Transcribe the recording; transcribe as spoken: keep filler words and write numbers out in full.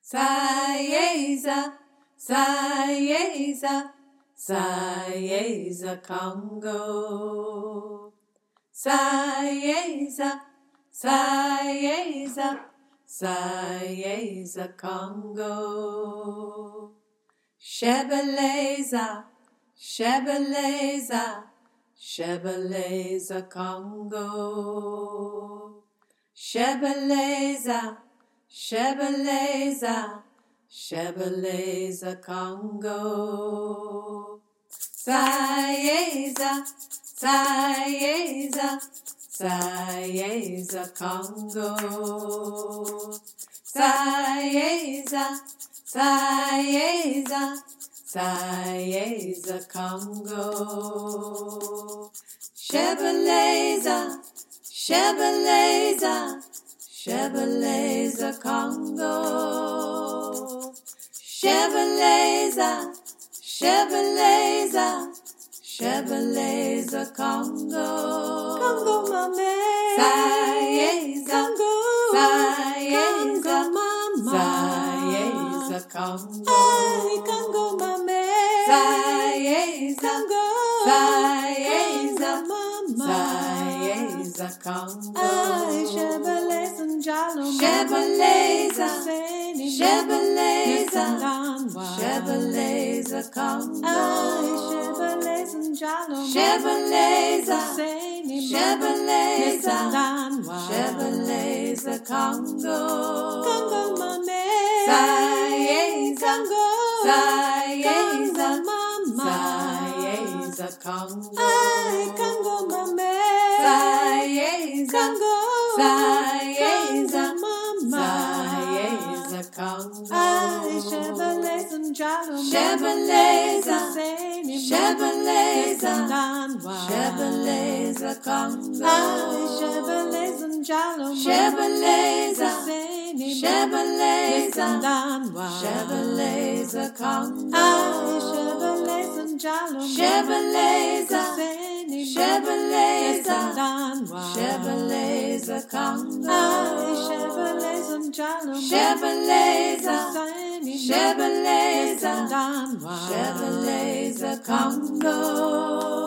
Saeza, Saeza, Saeza Congo. Saeza, Saeza, Saeza Congo. Shebeleza, Shebeleza, Shebeleza Congo. Shebeleza, Shebeleza, Shebeleza Congo. Saeza, Saeza, Saeza Congo. Saeza, Saeza, Saeza Congo. Shebeleza, Shebeleza, Shebeleza Congo. Shebeleza, Shebeleza, Shebeleza Congo. Congo mame, Saeza, Congo, Saeza, Congo mama, Saeza Congo. ay Congo mame, Saeza, Congo, Saeza, Congo mama, Saeza Congo. ay Shebeleza njalo mama, Shebeleza, Seni Shebeleza, Nesandanwa, Shebeleza Congo. ay Shebeleza njalo mama, Shebeleza, Seni Shebeleza, Nesandanwa, Shebeleza Congo. Congo mame, Saeza, Congo, Saeza, Congo mama, Saeza Congo. ay Congo mame, Saeza, Congo, Saeza, mama, Saeza Congo. ay Shebeleza njalo mama, Shebeleza, Seni Shebeleza, Nesandanwa, Shebeleza Congo. ay Shebeleza njalo mama, Shebeleza, Seni Shebeleza, Nesandanwa, Shebeleza Congo. ay Shebeleza njalo mama, Shebeleza, Seni Shebeleza, Nesandanwa, Shebeleza Congo. ay Shebeleza njalo mama, Shebeleza, Seni Shebeleza, Nesandanwa, Shebeleza Congo.